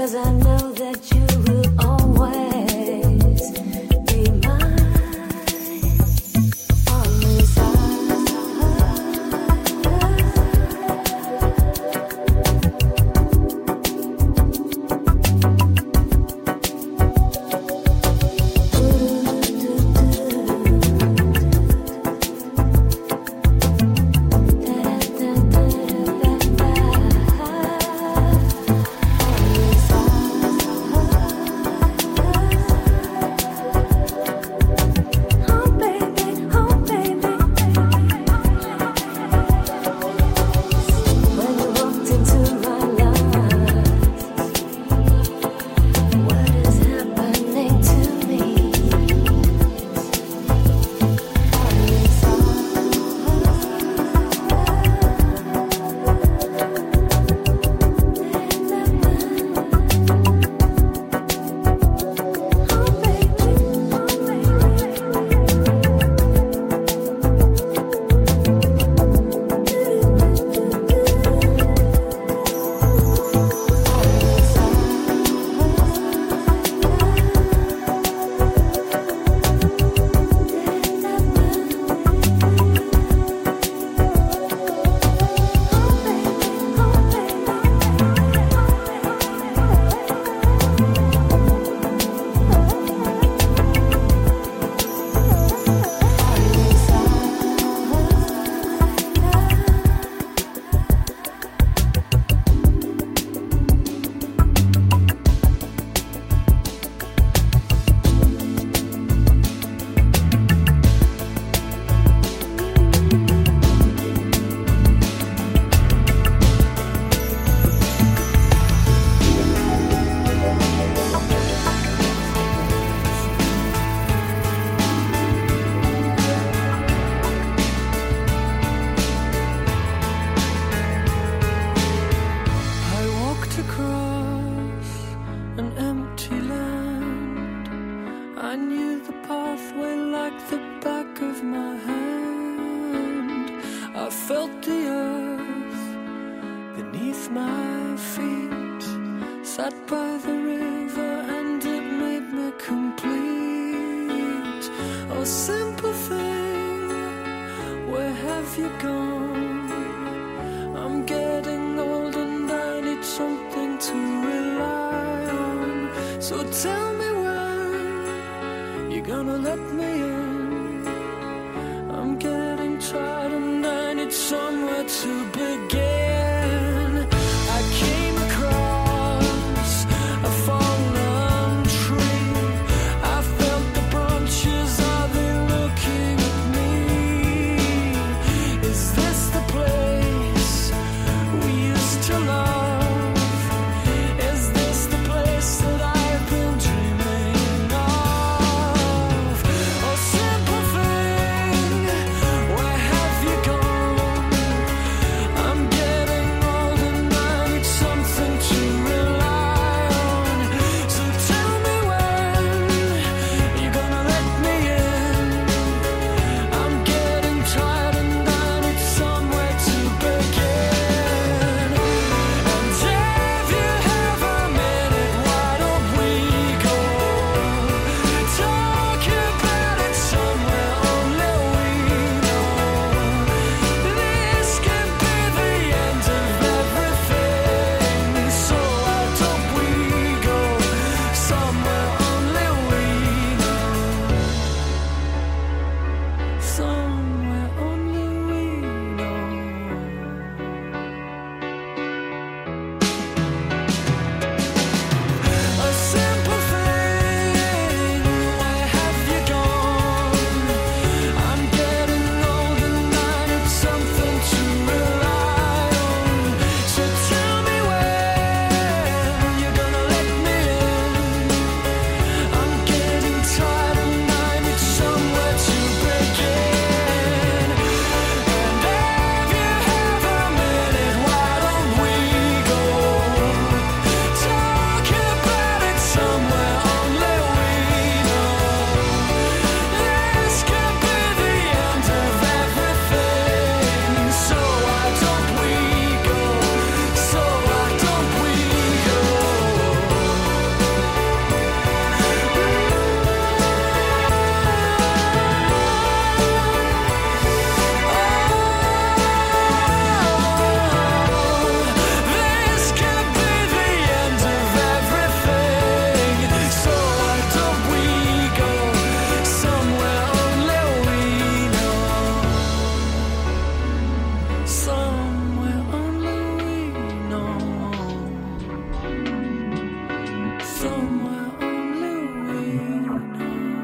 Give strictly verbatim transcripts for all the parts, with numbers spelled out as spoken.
I'm getting somewhere only we know.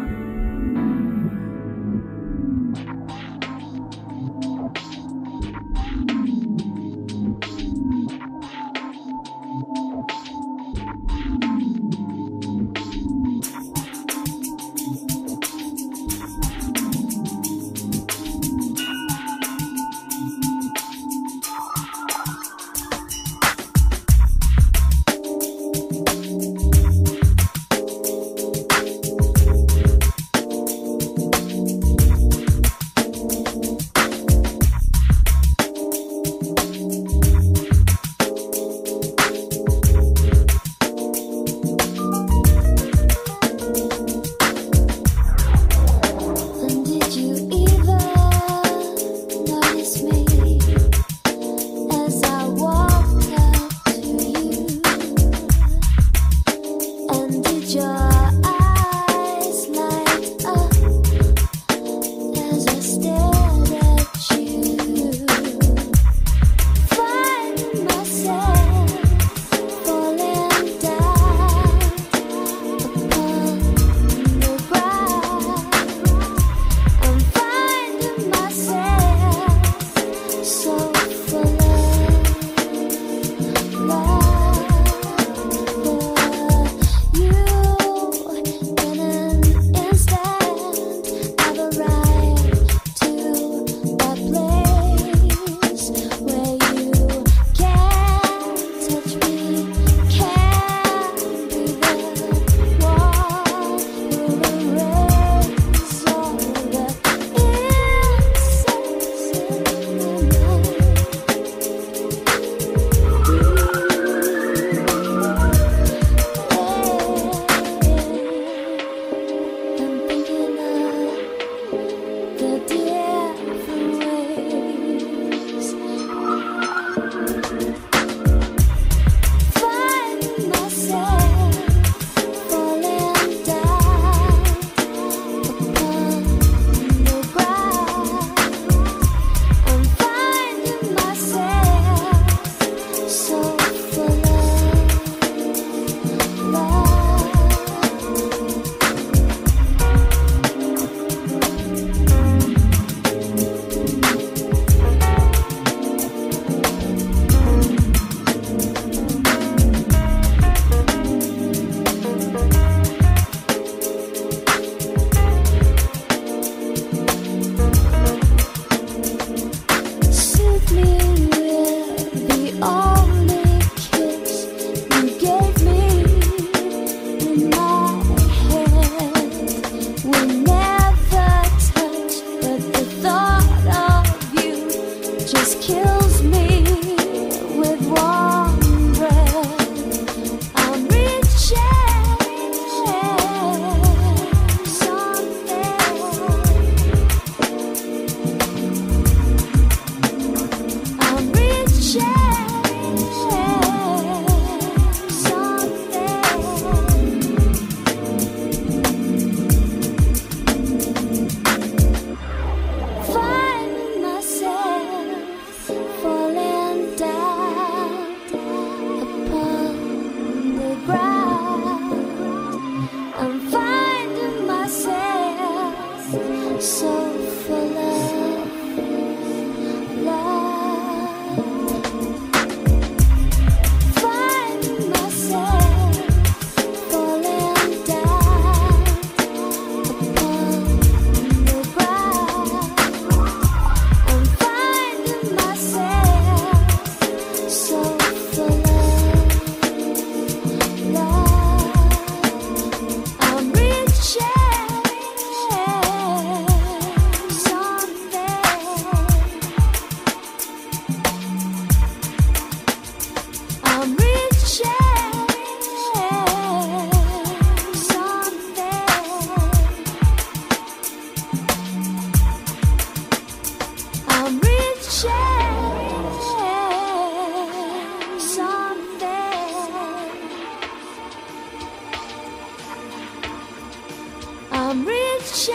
I'm reaching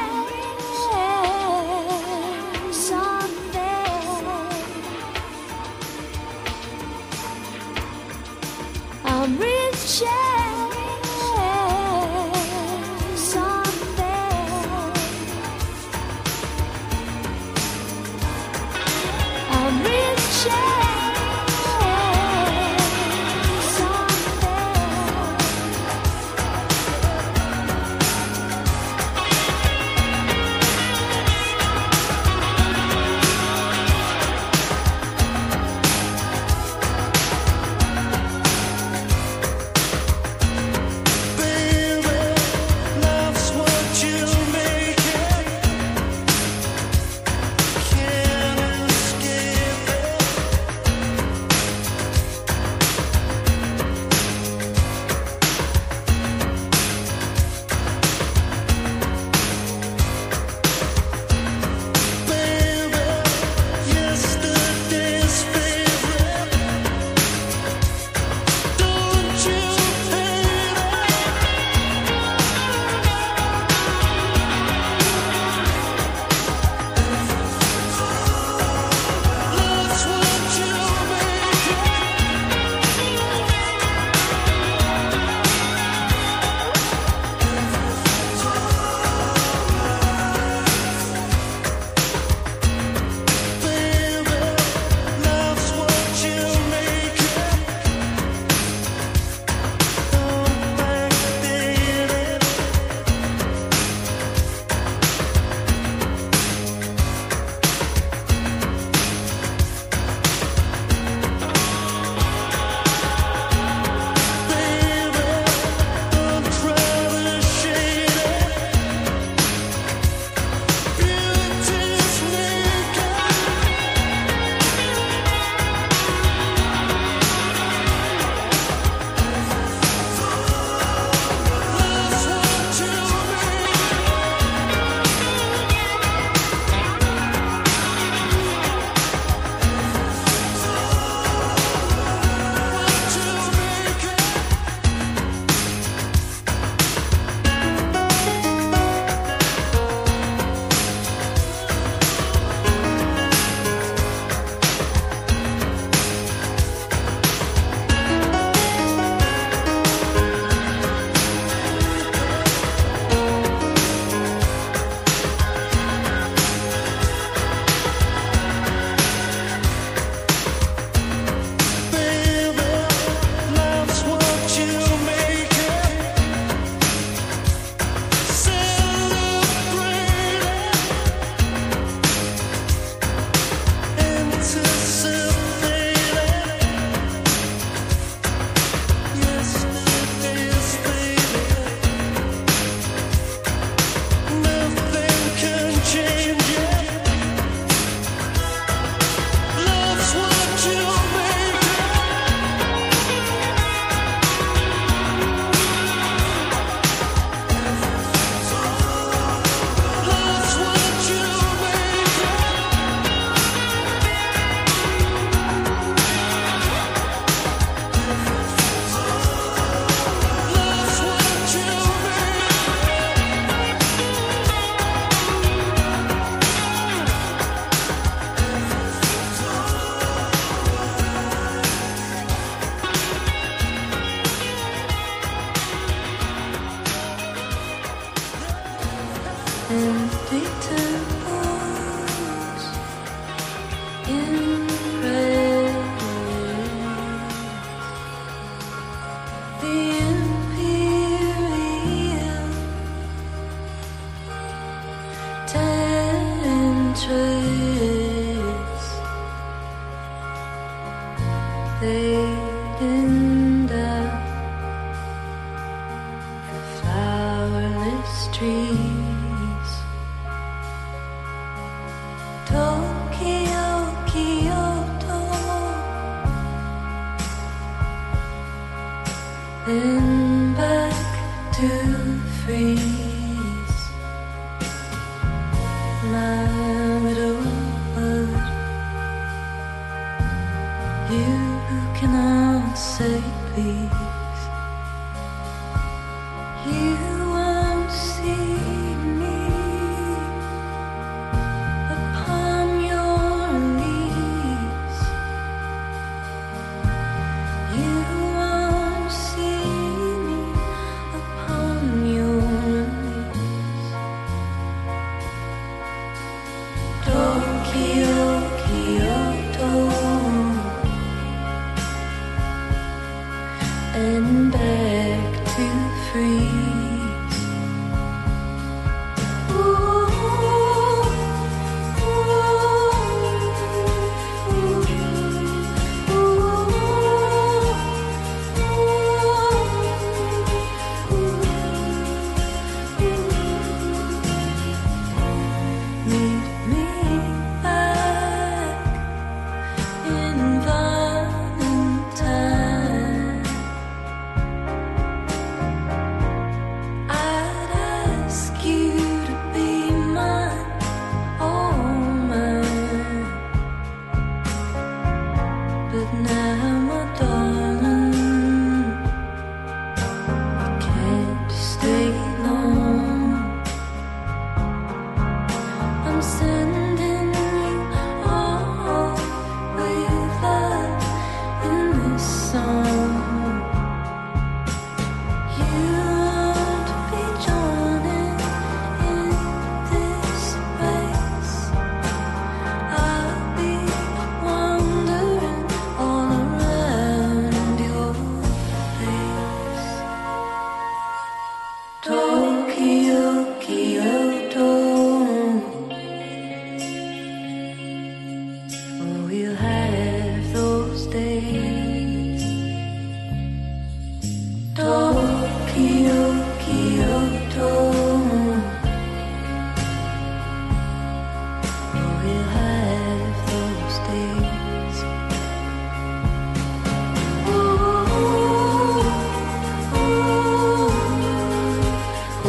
something. I'm reaching. empty temples in red. The imperial tentress, they end up the flowerless trees. Tokyo, Kyoto, then back to freeze. My widowhood, you can all say please. You won't see me upon your leaves. You won't see me upon your leaves. Tokyo, Kyoto, and back to freeze. Ooh, ooh, ooh, Meet me back in Valentine. I'd ask you to be mine, all mine. But now, my darling, you can't stay long. I'm sending you all with love in this song. You won't be joining in this race. I'll be wandering all around your face. Tokyo, Kyoto, we'll have those days. Tokyo, Kyoto, we'll have those days. Ooh, ooh, ooh,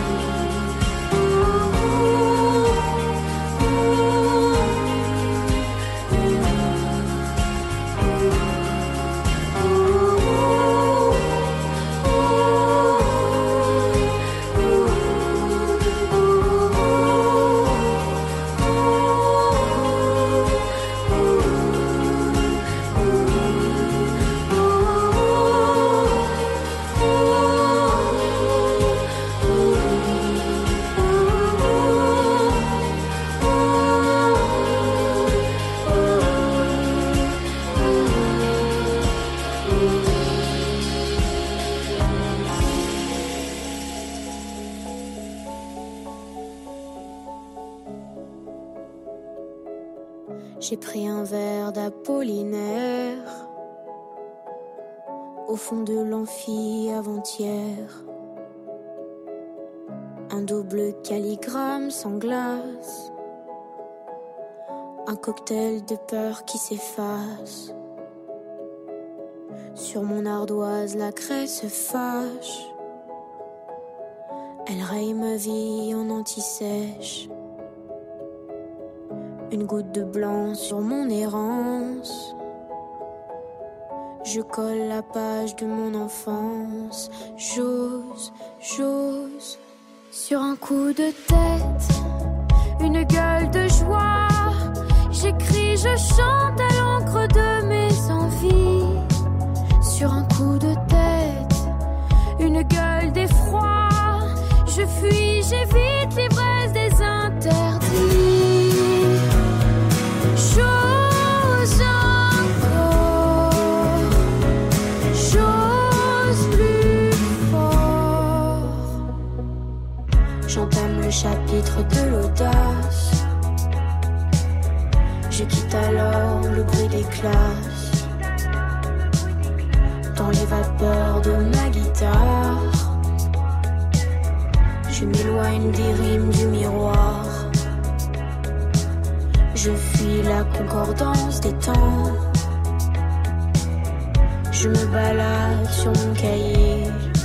J'ai pris un verre d'Apollinaire au fond de l'amphi avant-hier. Un double calligramme sans glace, un cocktail de peur qui s'efface. Sur mon ardoise, la craie se fâche. Elle raye ma vie en anti-sèche. Une goutte de blanc sur mon errance. Je colle la page de mon enfance. J'ose, j'ose. Sur un coup de tête, une gueule de joie. J'écris, je chante à l'encre de mes envies. Sur un coup de tête, une gueule d'effroi. Je fuis, j'évite l'ivresse des J'entame le chapitre de l'audace. Je quitte alors le bruit des classes. Dans les vapeurs de ma guitare, je m'éloigne des rimes du miroir. Je fuis la concordance des temps. Je me balade sur mon cahier.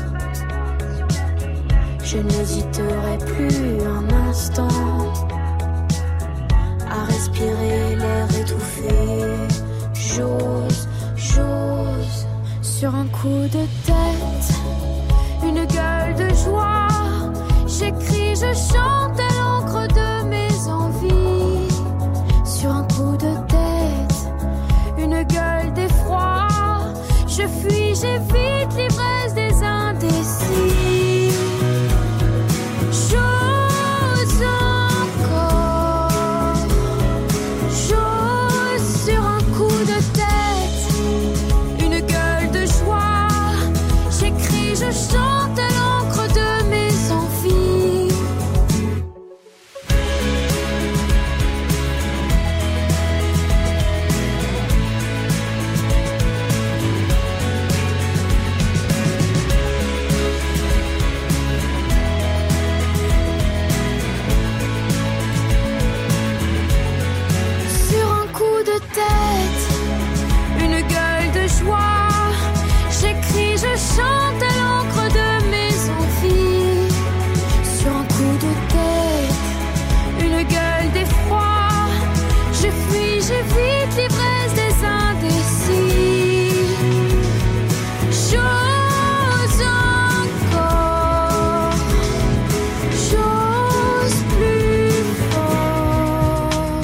Je n'hésiterai plus un instant à respirer l'air étouffé. J'ose, j'ose, sur un coup de tête, une gueule de joie. J'écris, je chante à l'encre de mes envies. Sur un coup de tête, une gueule d'effroi. Je fuis, j'évite l'ivresse des indécis. J'ose encore, j'ose sur un coup de tête, une gueule de joie. J'écris, je chante à l'encre de mes envies. J'écris, je chante à l'encre de mes envies. Sur un coup de tête, une gueule d'effroi. Je fuis, j'évite l'ivresse des indécis. J'ose encore, j'ose plus fort.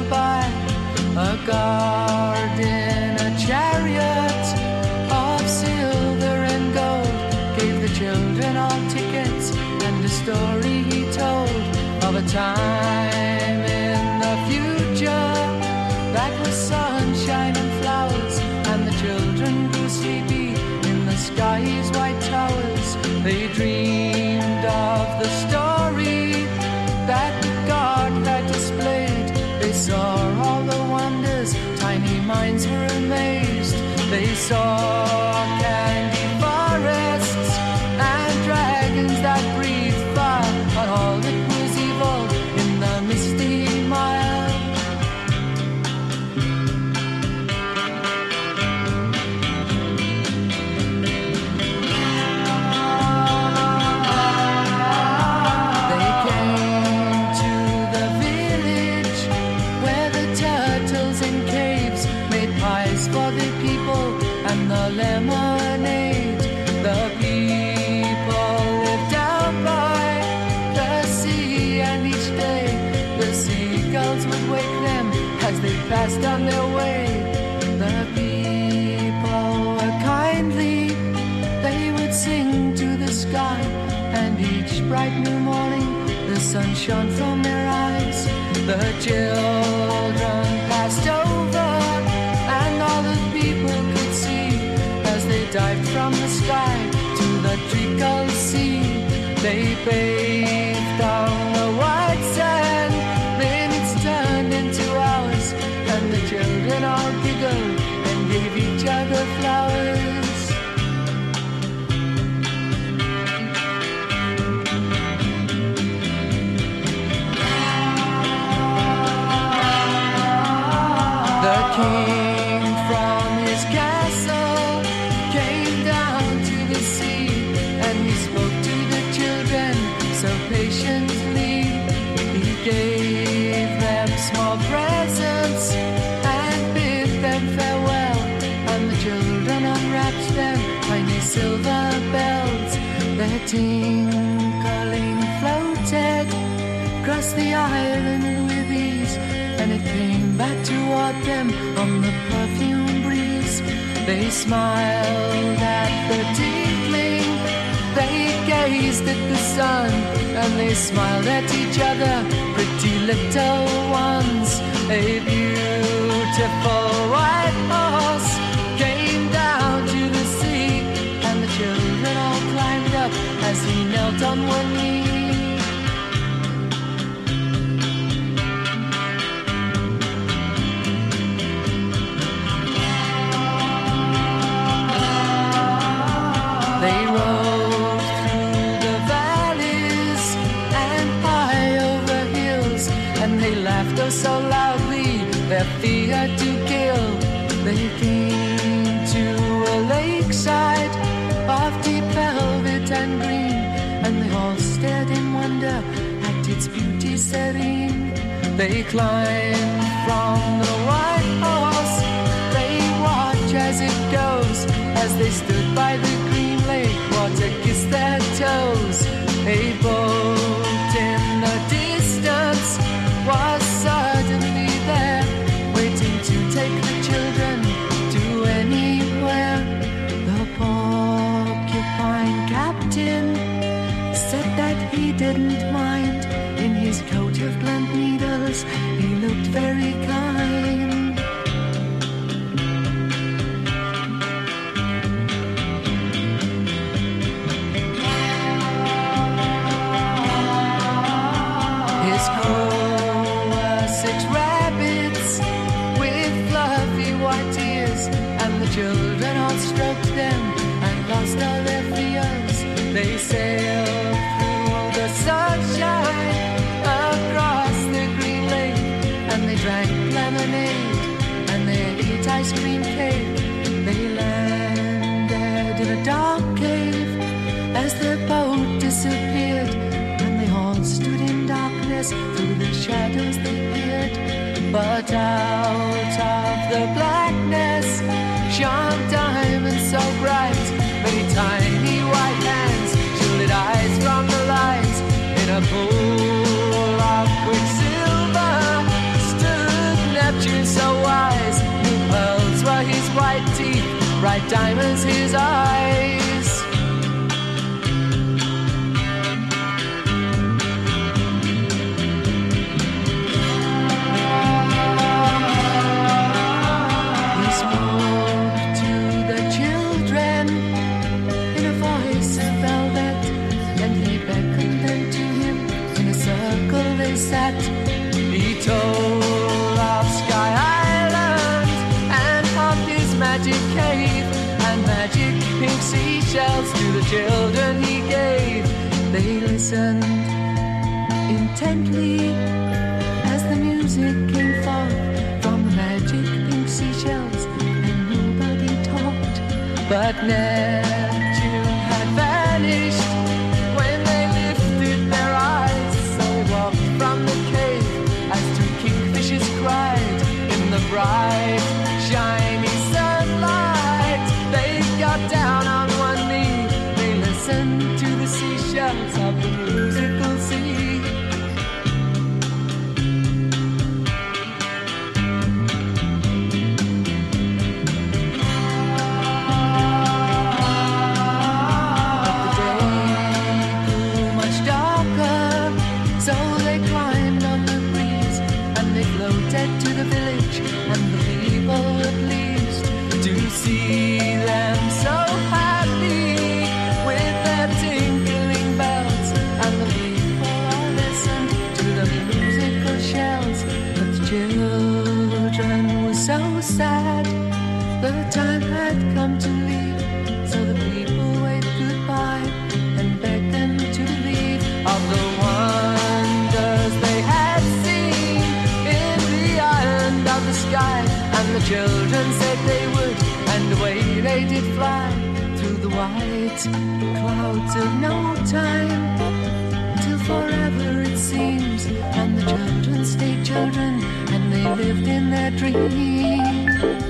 by. A guard in a chariot of silver and gold gave the children all tickets, and a story he told of a time in the future that was sunshine and flowers, and the children grew sleepy in the sky's white towers. They dreamed of the story that the God had displayed. They saw all the wonders, tiny minds were amazed. They saw candy forests and dragons that breathed fire on all that was evil in the misty mile. They came to the village where the turtles in caves made pies for the people and the lemonade. The people lived down by the sea, and each day the seagulls would wake them as they passed on their way. The people were kindly, they would sing to the sky, and each bright new morning the sun shone from their eyes. The children passed over, and all the people could see as they dived from the sky to the treacle sea. They bathed on the white sand, minutes turned into hours, and the children all giggled and gave each other flowers. The king from his castle came down to the sea, and he spoke to the children so patiently. He gave them small presents and bid them farewell, and the children unwrapped them tiny silver bells. Their tinkling floated across the island with ease, and it came back toward them on the perfume breeze. They smiled at the tinkling, they gazed at the sun, and they smiled at each other, pretty little ones. A beautiful white horse came down to the sea, and the children all climbed up as he knelt on one knee. They rode through the valleys and high over hills, and they laughed oh so loudly, their fear to kill. They came to a lakeside of deep velvet and green, and they all stared in wonder at its beauty serene. They climbed from the white horse, they watch as it goes, as they stood by the green lake, water kissed their toes. A boat in the distance was suddenly there, waiting to take the children to anywhere. The porcupine captain said that he didn't mind. In his coat of blunt needles, he looked very kind. His crew were six rabbits with fluffy white ears, and the children all stroked them and lost all their fears. They sailed through the sunshine across the green lake, and they drank lemonade and they ate ice cream cake. They landed in a dark cave as the boat disappeared, and they all stood in darkness, through the shadows they peered. But out of the blackness shone diamonds so bright, many tiny white hands shielded eyes from the light. In a pool of quicksilver stood bright diamonds his eyes. He spoke to the children in a voice of velvet, and he beckoned them to him. In a circle they sat. He told of Sky Island and of his magic cave, and magic pink seashells to the children he gave. They listened intently as the music came forth from the magic pink seashells, and nobody talked. But Neptune had vanished when they lifted their eyes. So they walked from the cave as two kingfishers cried in the bright, shiny sunlight. They got down on one knee. They listened to the seashells of the musical sea. But the day grew much darker, so they climbed on the breeze, and they floated to the village, and the people were pleased to see them so happy with their tinkling bells. And the people all listened to the musical shells. But the children were so sad, the time had come to leave. So the people waved goodbye and begged them to leave of the wonders they had seen in the island of the sky. And the children said they would, and away they did fly through the white clouds of no time, till forever it seems. And the children stayed children, and they lived in their dreams.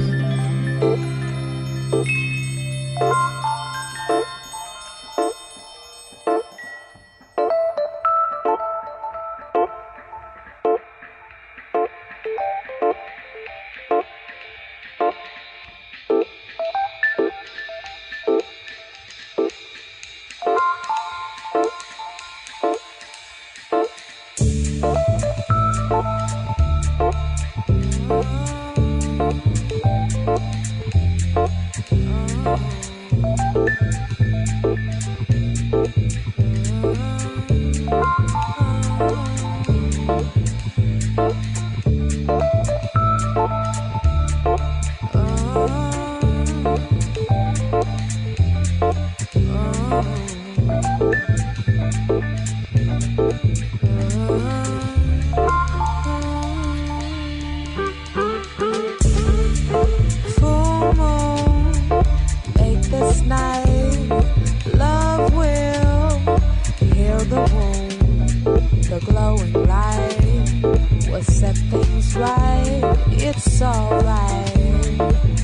Full moon, make this night. Love will heal the wound. The glowing light will set things right. It's alright.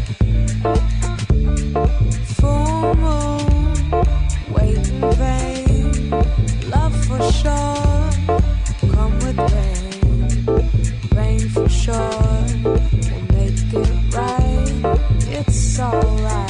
Full moon, wait in vain. Love for sure, come with rain. Rain for sure, we'll make it right. It's alright.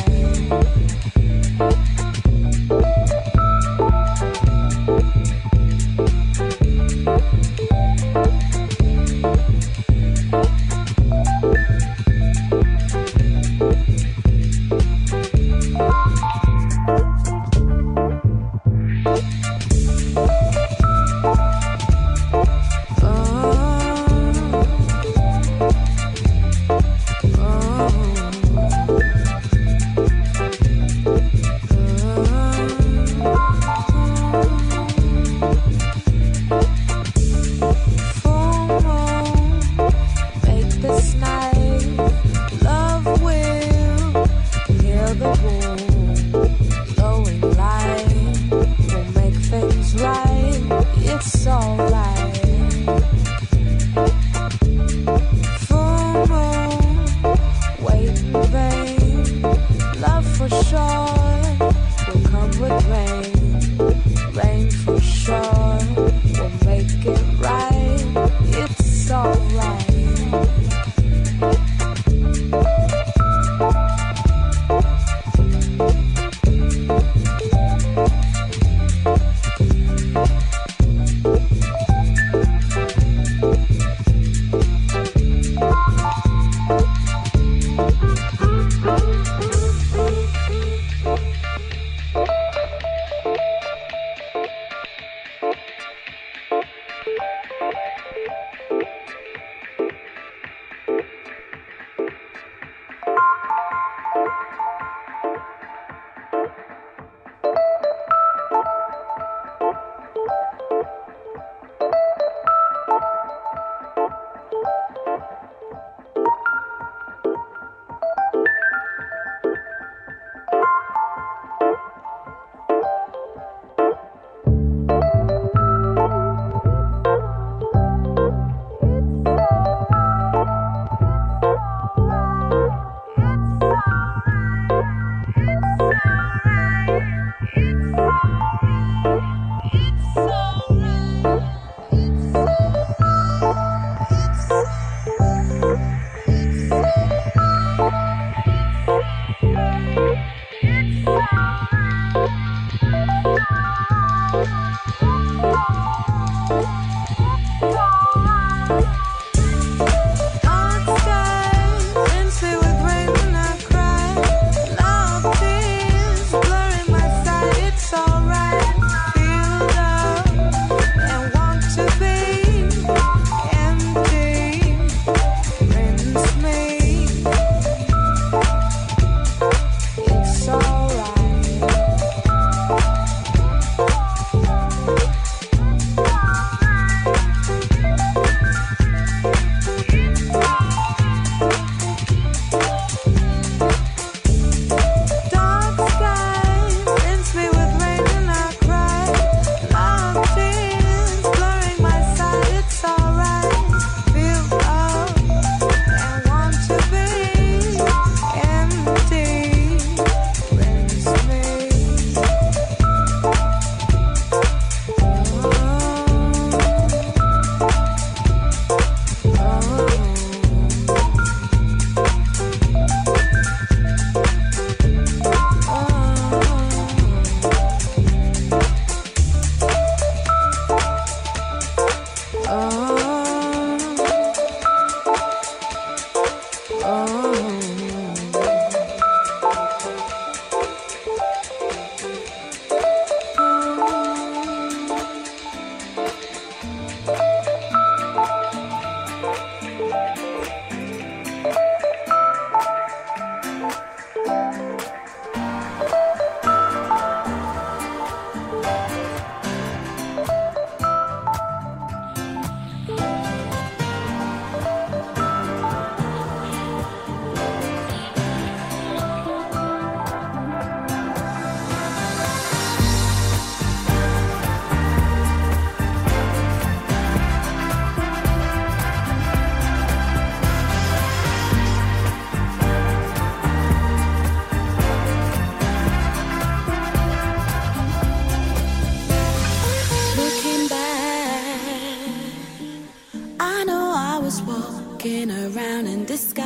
clown in disguise.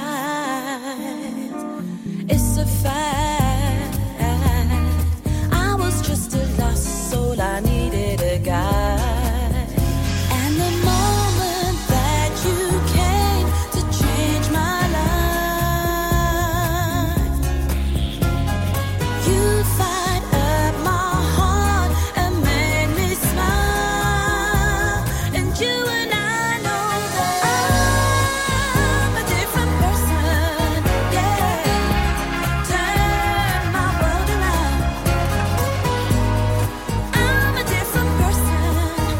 It's a fact. I was just a lost soul, I needed a guide. And the moment that you came to change my life, you fired up my heart and made me smile. And you and I know that I'm a different person, yeah. Turn my world around. I'm a different person,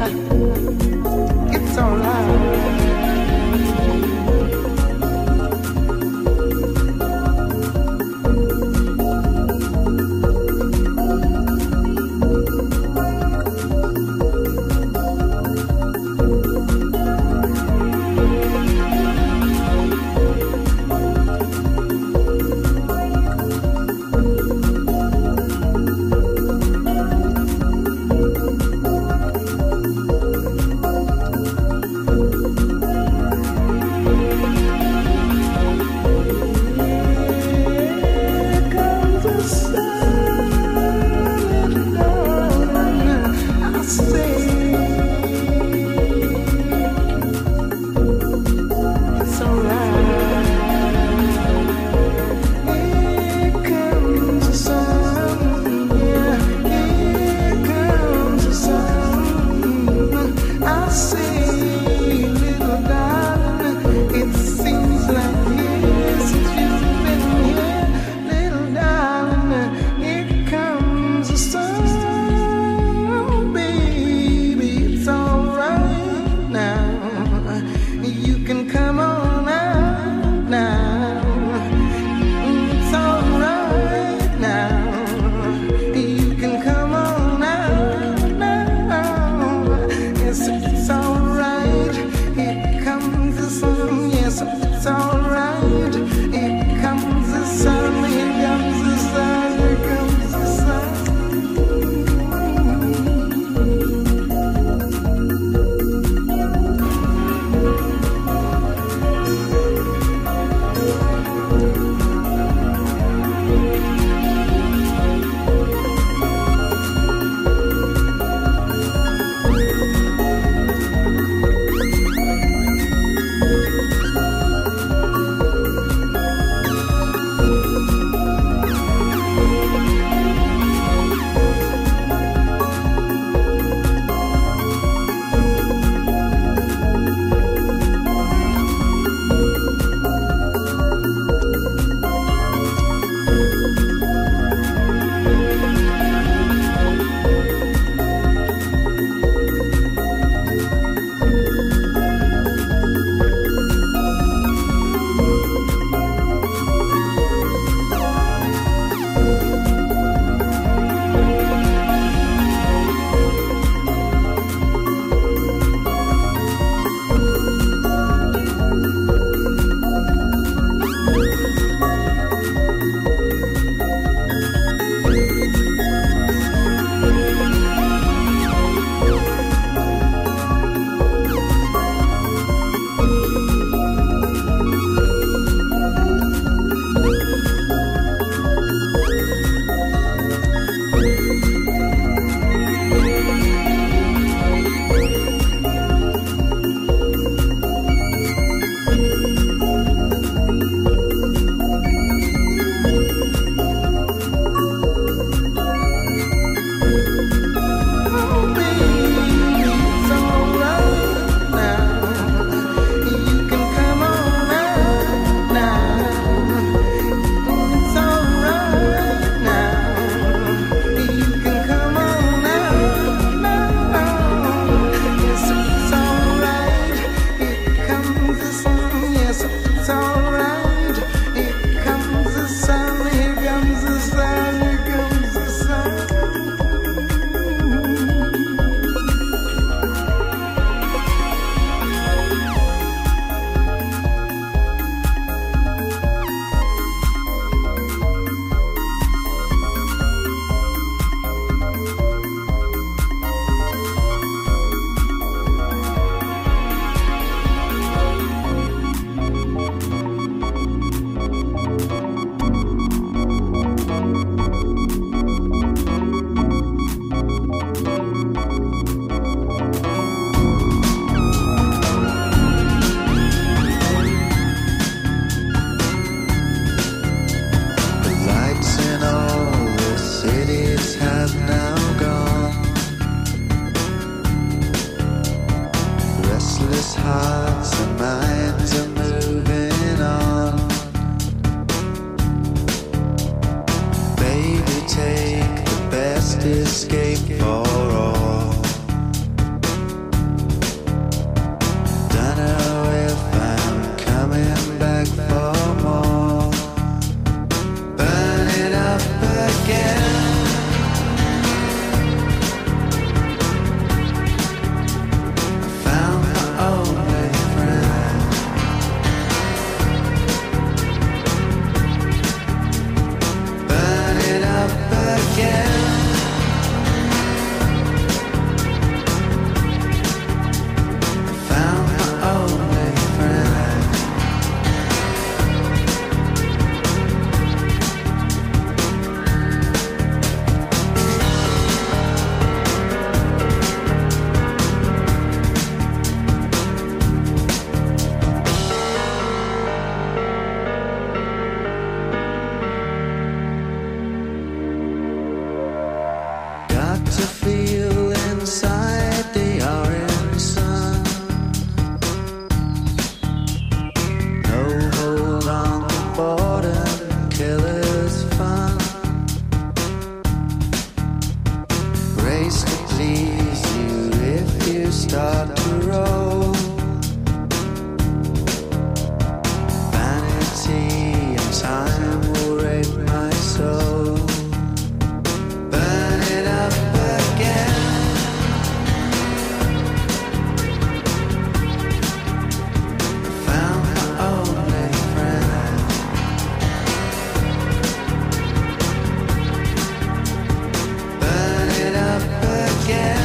It's alright. escape for all. start to roll. Vanity and time will rape my soul. Burn it up again. Found my only friend. Burn it up again.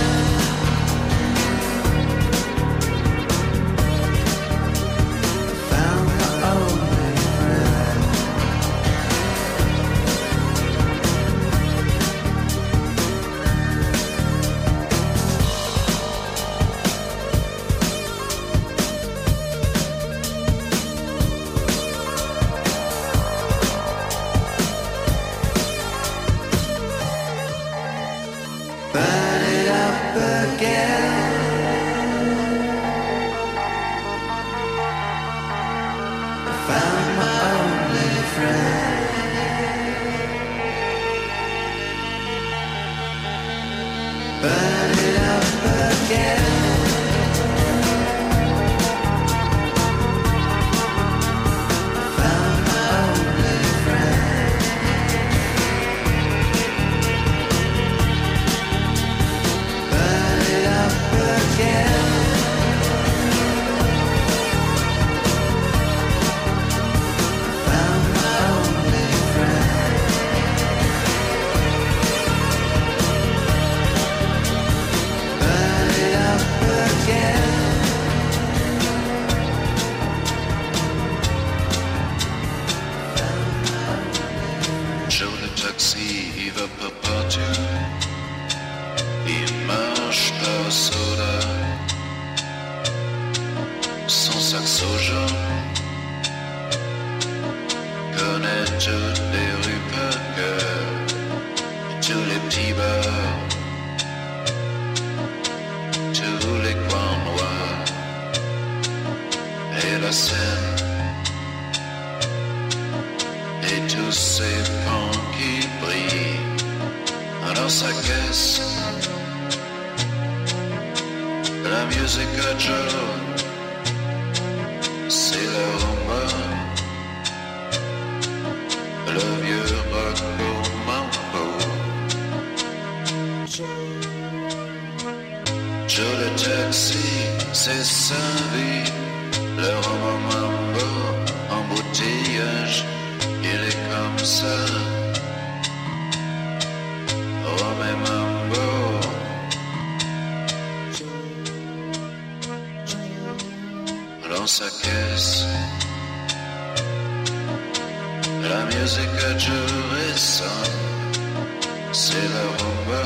Found my only friend. Burn it up again. I found my only friend. Burn it up again. I found my only friend. Burn it up again. Found my only friend. Burn it up again. Joe le taxi, il va pas partout. Il marche pas au soda. Son saxo jaune connaît toutes les rues par cœur, tous les petits bars, tous les coins noirs et la Seine et tous ces pans qui brillent dans sa caisse. La musique à Joe, c'est la rumba, le vieux rock au mambo. Joe le taxi, c'est sa vie, le rumba mambo, embouteillage, il est comme ça. Rum et mambo. Dans sa caisse, la musique a duré sans, c'est la rumba,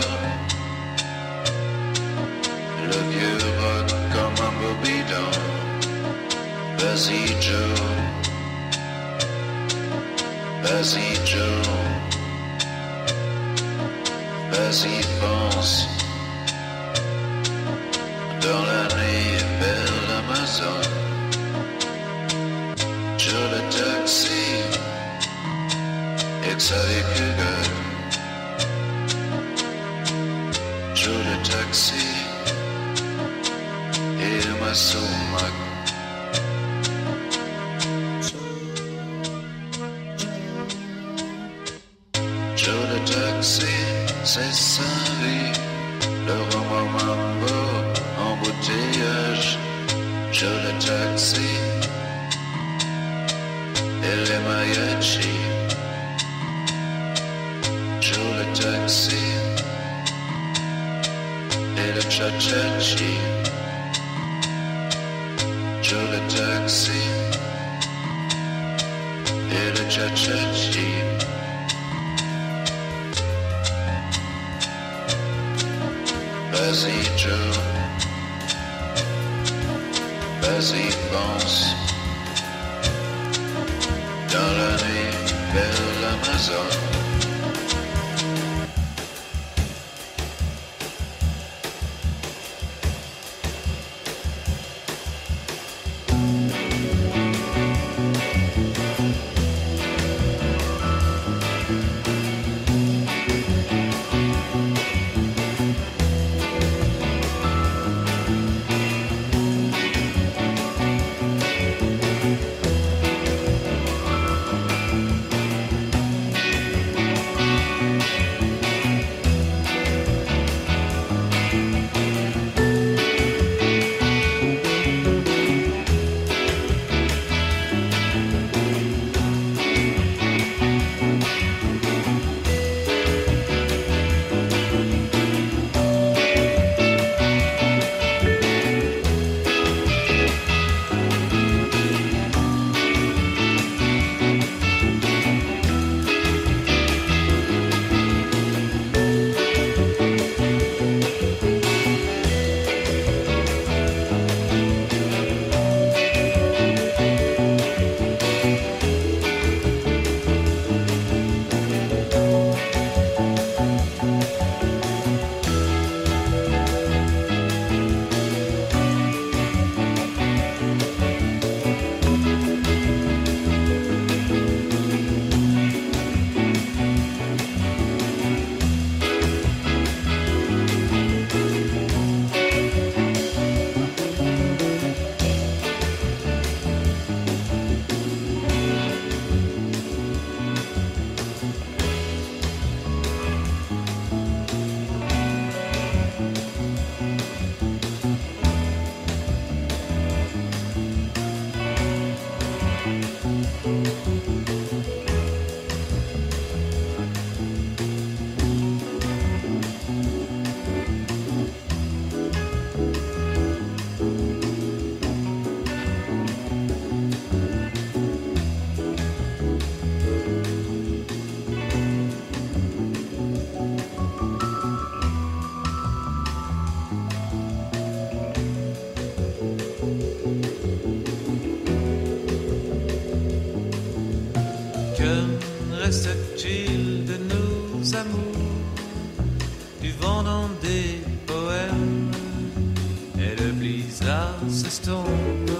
le vieux rock comme un beau bidon. Vas-y Joe, vas-y Joe, vas-y pense, dans la nuit vers l'Amazon. Joe le taxi, excited. Joe le taxi, il m'a soumak. Joe le taxi, c'est sa vie, le rumba mambo, embouteillage. Joe le taxi, et les mariachis. Joe le taxi et le cha-cha-chi. Joe le taxi et le cha-cha-chi. Vas-y Joe, vas-y pense, dans la nuit vers l'Amazon. et le blizzard s'estompe.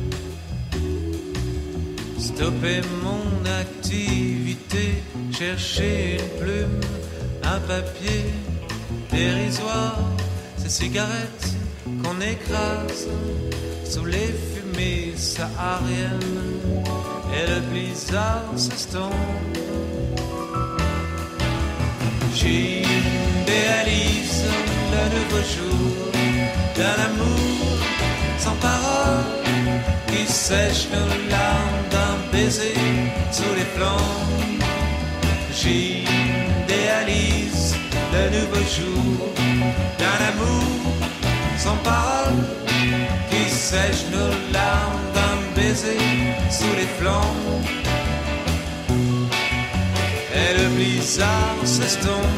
Stopper mon activité, chercher une plume, un papier dérisoire, ces cigarettes qu'on écrase sous les fumées sahariennes, et le blizzard s'estompe. J'idéalise le nouveau jour d'un amour sans parole qui sèche nos larmes d'un baiser sous les flancs. J'idéalise le nouveau jour d'un amour sans parole qui sèche nos larmes d'un baiser sous les flancs. Et le blizzard s'estompe.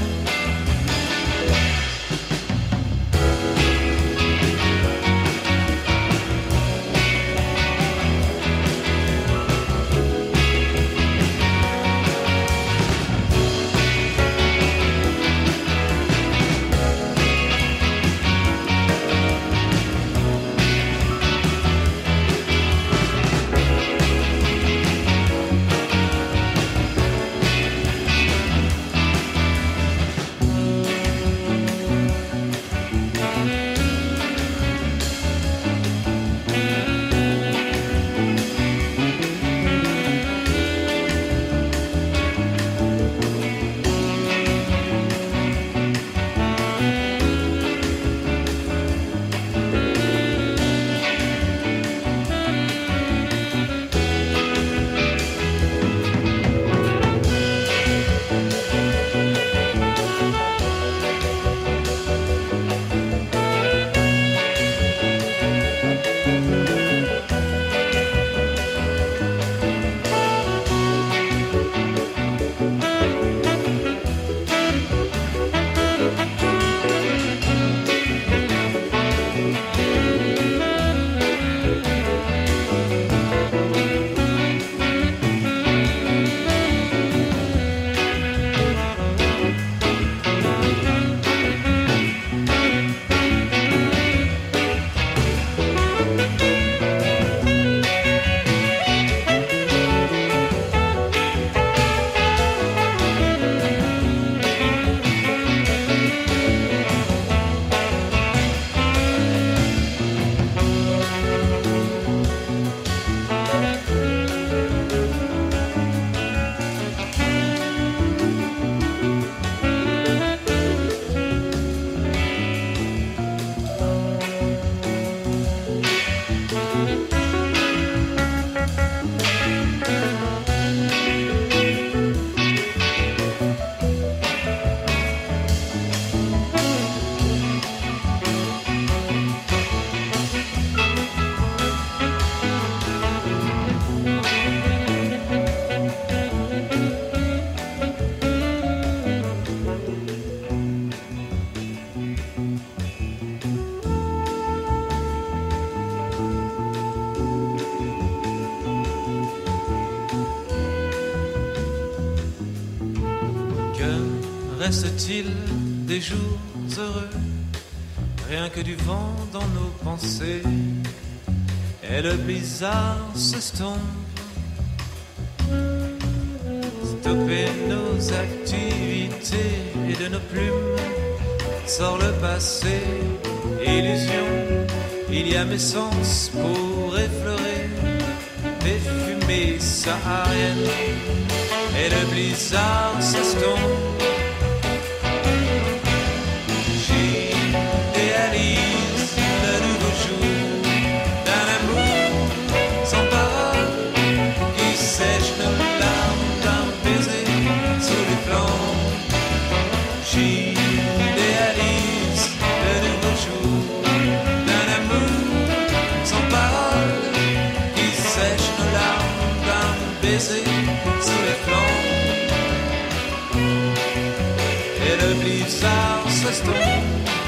Reste-t-il des jours heureux, rien que du vent dans nos pensées, et le blizzard s'estompe. Stopper nos activités et de nos plumes sort le passé, illusion. Il y a mes sens pour effleurer des fumées sahariennes, et le blizzard s'estompe. J'idéalise le nouveau jour d'un amour sans parole qui sèche nos larmes d'un baiser sous les flancs. J'idéalise le nouveau jour d'un amour sans parole qui sèche nos larmes d'un baiser sous les flancs. Et le blizzard s'estompe.